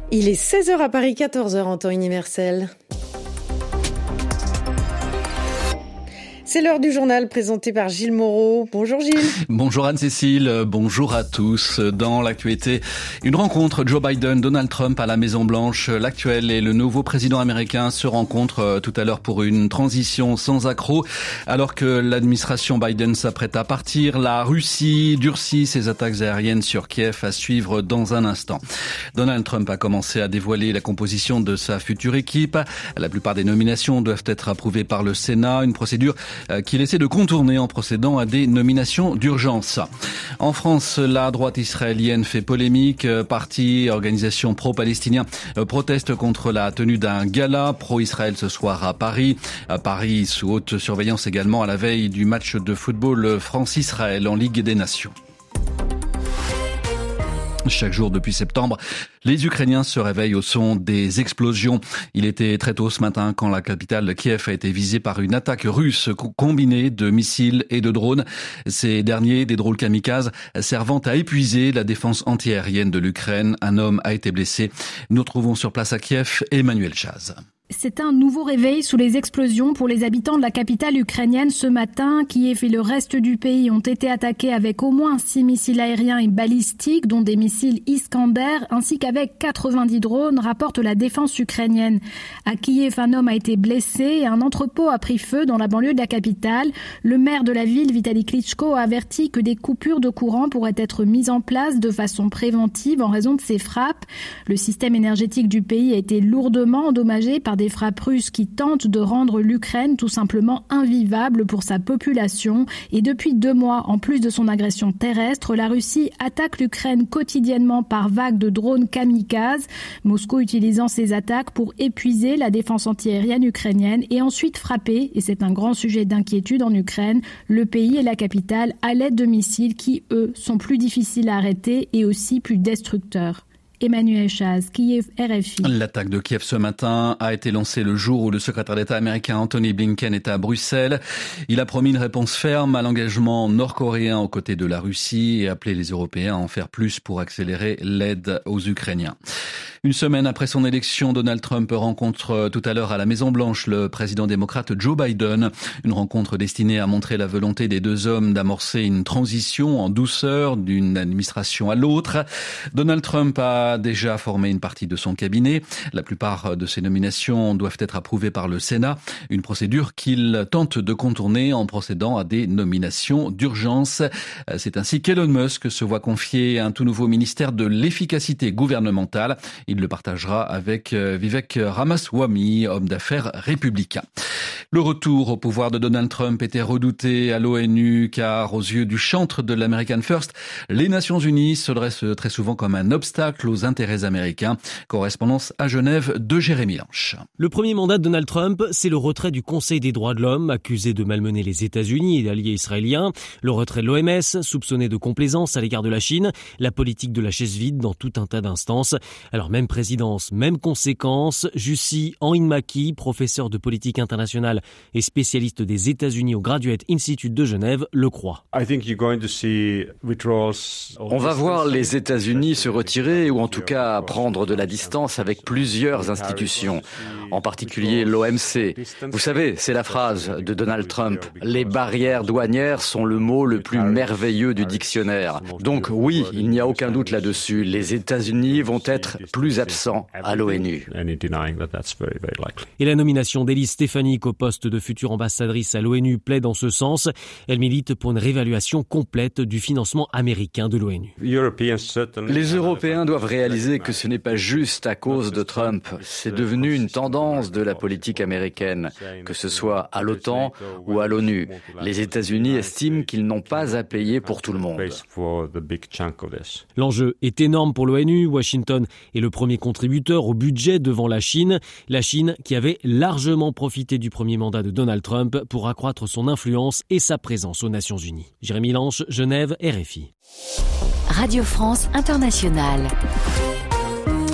Il est 16h à Paris, 14h en temps universel. C'est l'heure du journal présenté par Gilles Moreau. Bonjour Gilles. Bonjour Anne-Cécile, bonjour à tous. Dans l'actualité, une rencontre Joe Biden, Donald Trump à la Maison-Blanche. L'actuel et le nouveau président américain se rencontrent tout à l'heure pour une transition sans accroc. Alors que l'administration Biden s'apprête à partir, la Russie durcit ses attaques aériennes sur Kiev, à suivre dans un instant. Donald Trump a commencé à dévoiler la composition de sa future équipe. La plupart des nominations doivent être approuvées par le Sénat, une procédure qu'il essaie de contourner en procédant à des nominations d'urgence. En France, la droite israélienne fait polémique. Parti, organisation pro-palestinien proteste contre la tenue d'un gala pro-Israël ce soir à Paris. À Paris, sous haute surveillance également à la veille du match de football France-Israël en Ligue des Nations. Chaque jour depuis septembre, les Ukrainiens se réveillent au son des explosions. Il était très tôt ce matin quand la capitale Kiev a été visée par une attaque russe combinée de missiles et de drones. Ces derniers, des drôles kamikazes, servant à épuiser la défense antiaérienne de l'Ukraine. Un homme a été blessé. Nous retrouvons sur place à Kiev Emmanuel Chaz. C'est un nouveau réveil sous les explosions pour les habitants de la capitale ukrainienne ce matin. Kiev et le reste du pays ont été attaqués avec au moins 6 missiles aériens et balistiques, dont des missiles Iskander, ainsi qu'avec 90 drones, rapporte la défense ukrainienne. À Kiev, un homme a été blessé et un entrepôt a pris feu dans la banlieue de la capitale. Le maire de la ville, Vitali Klitschko, a averti que des coupures de courant pourraient être mises en place de façon préventive en raison de ces frappes. Le système énergétique du pays a été lourdement endommagé par des frappes russes qui tentent de rendre l'Ukraine tout simplement invivable pour sa population. Et depuis 2 mois, en plus de son agression terrestre, la Russie attaque l'Ukraine quotidiennement par vagues de drones kamikazes. Moscou utilisant ces attaques pour épuiser la défense antiaérienne ukrainienne et ensuite frapper, et c'est un grand sujet d'inquiétude en Ukraine, le pays et la capitale à l'aide de missiles qui, eux, sont plus difficiles à arrêter et aussi plus destructeurs. Emmanuel Chaz, Kiev, RFI. L'attaque de Kiev ce matin a été lancée le jour où le secrétaire d'État américain Anthony Blinken était à Bruxelles. Il a promis une réponse ferme à l'engagement nord-coréen aux côtés de la Russie et appelé les Européens à en faire plus pour accélérer l'aide aux Ukrainiens. Une semaine après son élection, Donald Trump rencontre tout à l'heure à la Maison-Blanche le président démocrate Joe Biden. Une rencontre destinée à montrer la volonté des deux hommes d'amorcer une transition en douceur d'une administration à l'autre. Donald Trump a déjà formé une partie de son cabinet. La plupart de ces nominations doivent être approuvées par le Sénat. Une procédure qu'il tente de contourner en procédant à des nominations d'urgence. C'est ainsi qu'Elon Musk se voit confier un tout nouveau ministère de l'efficacité gouvernementale. Il le partagera avec Vivek Ramaswamy, homme d'affaires républicain. Le retour au pouvoir de Donald Trump était redouté à l'ONU car aux yeux du chantre de l'American First, les Nations Unies se dressent très souvent comme un obstacle aux intérêts américains. Correspondance à Genève de Jérémy Lanche. Le premier mandat de Donald Trump, c'est le retrait du Conseil des droits de l'homme, accusé de malmener les États-Unis et l'allié israélien. Le retrait de l'OMS, soupçonné de complaisance à l'égard de la Chine. La politique de la chaise vide dans tout un tas d'instances. Alors même présidence, même conséquences. Jussi Henri-Maki, professeur de politique internationale et spécialiste des États-Unis au Graduate Institute de Genève, le croit. On va voir les États-Unis se retirer ou en tout cas prendre de la distance avec plusieurs institutions, en particulier l'OMC. Vous savez, c'est la phrase de Donald Trump. Les barrières douanières sont le mot le plus merveilleux du dictionnaire. Donc oui, il n'y a aucun doute là-dessus. Les États-Unis vont être plus absents à l'ONU. Et la nomination d'Elise Stefanik au poste de future ambassadrice à l'ONU plaide en ce sens. Elle milite pour une réévaluation complète du financement américain de l'ONU. Les Européens doivent réaliser que ce n'est pas juste à cause de Trump. C'est devenu une tendance de la politique américaine, que ce soit à l'OTAN ou à l'ONU. Les États-Unis estiment qu'ils n'ont pas à payer pour tout le monde. L'enjeu est énorme pour l'ONU. Washington est le premier contributeur au budget devant la Chine. La Chine qui avait largement profité du premier mandat de Donald Trump pour accroître son influence et sa présence aux Nations Unies. Jérémy Lanche, Genève, RFI. Radio France Internationale.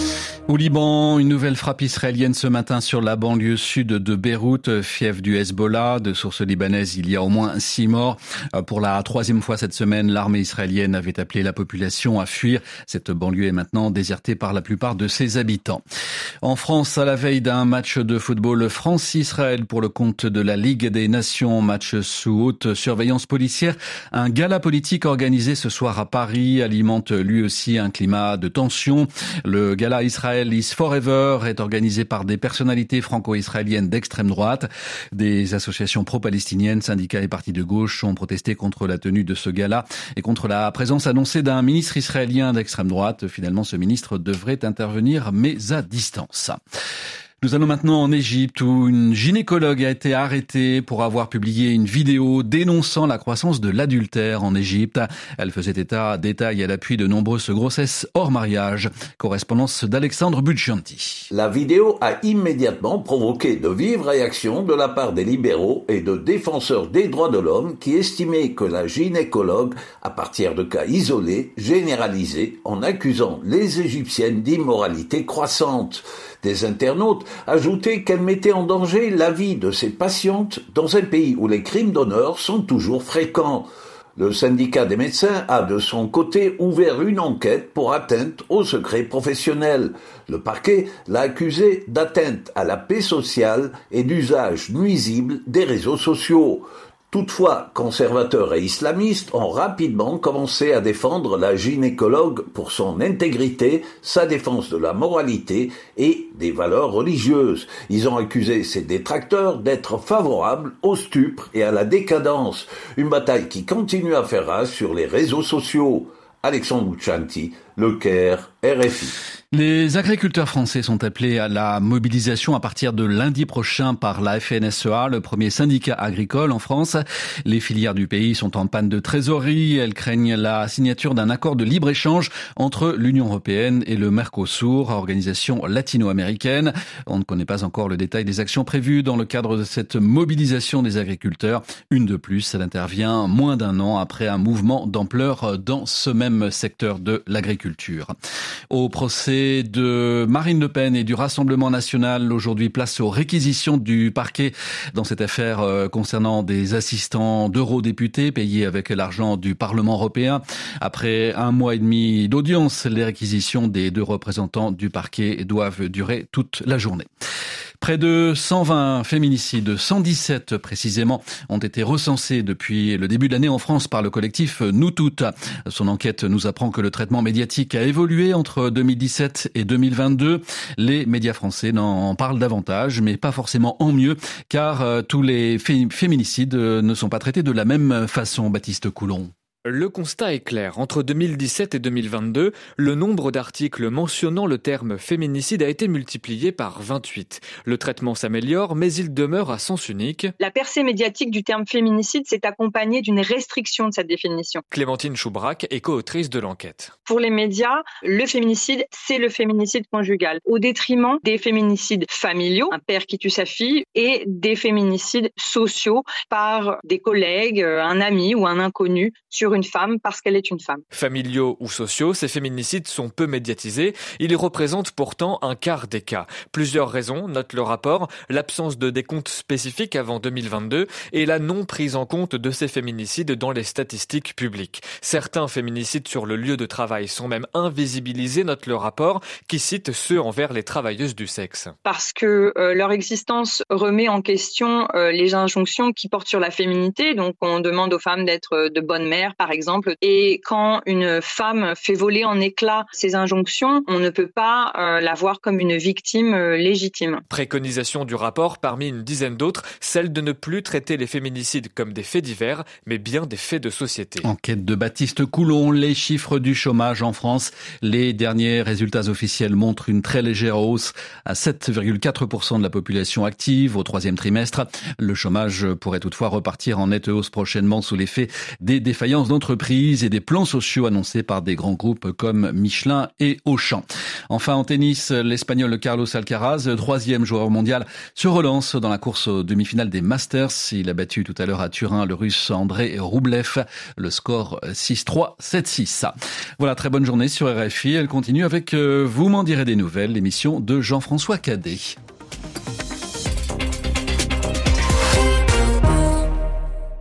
Au Liban, une nouvelle frappe israélienne ce matin sur la banlieue sud de Beyrouth, fief du Hezbollah. De sources libanaises, il y a au moins 6 morts. Pour la 3e fois cette semaine, l'armée israélienne avait appelé la population à fuir. Cette banlieue est maintenant désertée par la plupart de ses habitants. En France, à la veille d'un match de football France-Israël pour le compte de la Ligue des Nations, match sous haute surveillance policière, un gala politique organisé ce soir à Paris alimente lui aussi un climat de tension. Le gala Israël is Forever est organisé par des personnalités franco-israéliennes d'extrême droite. Des associations pro-palestiniennes, syndicats et partis de gauche ont protesté contre la tenue de ce gala et contre la présence annoncée d'un ministre israélien d'extrême droite. Finalement, ce ministre devrait intervenir, mais à distance. Nous allons maintenant en Égypte où une gynécologue a été arrêtée pour avoir publié une vidéo dénonçant la croissance de l'adultère en Égypte. Elle faisait état détails à l'appui de nombreuses grossesses hors mariage. Correspondance d'Alexandre Buccianti. La vidéo a immédiatement provoqué de vives réactions de la part des libéraux et de défenseurs des droits de l'homme qui estimaient que la gynécologue, à partir de cas isolés, généralisés, en accusant les Égyptiennes d'immoralité croissante. Des internautes ajoutaient qu'elle mettait en danger la vie de ses patientes dans un pays où les crimes d'honneur sont toujours fréquents. Le syndicat des médecins a de son côté ouvert une enquête pour atteinte au secret professionnel. Le parquet l'a accusé d'atteinte à la paix sociale et d'usage nuisible des réseaux sociaux. Toutefois, conservateurs et islamistes ont rapidement commencé à défendre la gynécologue pour son intégrité, sa défense de la moralité et des valeurs religieuses. Ils ont accusé ses détracteurs d'être favorables au stupre et à la décadence, une bataille qui continue à faire rage sur les réseaux sociaux. Alexandre Buccianti, Le Caire, RFI. Les agriculteurs français sont appelés à la mobilisation à partir de lundi prochain par la FNSEA, le premier syndicat agricole en France. Les filières du pays sont en panne de trésorerie. Elles craignent la signature d'un accord de libre-échange entre l'Union européenne et le Mercosur, organisation latino-américaine. On ne connaît pas encore le détail des actions prévues dans le cadre de cette mobilisation des agriculteurs. Une de plus, elle intervient moins d'un an après un mouvement d'ampleur dans ce même secteur de l'agriculture. Au procès de Marine Le Pen et du Rassemblement national, aujourd'hui place aux réquisitions du parquet dans cette affaire concernant des assistants d'eurodéputés payés avec l'argent du Parlement européen. Après 1 mois et demi d'audience, les réquisitions des 2 représentants du parquet doivent durer toute la journée. Près de 120 féminicides, 117 précisément, ont été recensés depuis le début de l'année en France par le collectif Nous Toutes. Son enquête nous apprend que le traitement médiatique a évolué entre 2017 et 2022. Les médias français en parlent davantage, mais pas forcément en mieux, car tous les féminicides ne sont pas traités de la même façon. Baptiste Coulon. Le constat est clair. Entre 2017 et 2022, le nombre d'articles mentionnant le terme féminicide a été multiplié par 28. Le traitement s'améliore, mais il demeure à sens unique. La percée médiatique du terme féminicide s'est accompagnée d'une restriction de cette définition. Clémentine Choubrac est co-autrice de l'enquête. Pour les médias, le féminicide, c'est le féminicide conjugal, au détriment des féminicides familiaux, un père qui tue sa fille, et des féminicides sociaux par des collègues, un ami ou un inconnu sur une femme parce qu'elle est une femme. Familiaux ou sociaux, ces féminicides sont peu médiatisés. Ils représentent pourtant un quart des cas. Plusieurs raisons, note le rapport, l'absence de décompte spécifique avant 2022 et la non prise en compte de ces féminicides dans les statistiques publiques. Certains féminicides sur le lieu de travail sont même invisibilisés, note le rapport, qui cite ceux envers les travailleuses du sexe. Parce que leur existence remet en question les injonctions qui portent sur la féminité. Donc on demande aux femmes d'être de bonnes mères, par exemple. Et quand une femme fait voler en éclats ces injonctions, on ne peut pas la voir comme une victime légitime. Préconisation du rapport, parmi une dizaine d'autres, celle de ne plus traiter les féminicides comme des faits divers, mais bien des faits de société. Enquête de Baptiste Coulon, les chiffres du chômage en France. Les derniers résultats officiels montrent une très légère hausse à 7,4% de la population active au 3e trimestre. Le chômage pourrait toutefois repartir en nette hausse prochainement sous l'effet des défaillances d'entreprises et des plans sociaux annoncés par des grands groupes comme Michelin et Auchan. Enfin, en tennis, l'Espagnol Carlos Alcaraz, 3e joueur mondial, se relance dans la course aux demi-finales des Masters. Il a battu tout à l'heure à Turin le Russe Andrei Rublev. Le score 6-3, 7-6. Voilà, très bonne journée sur RFI. Elle continue avec Vous m'en direz des nouvelles, l'émission de Jean-François Cadet.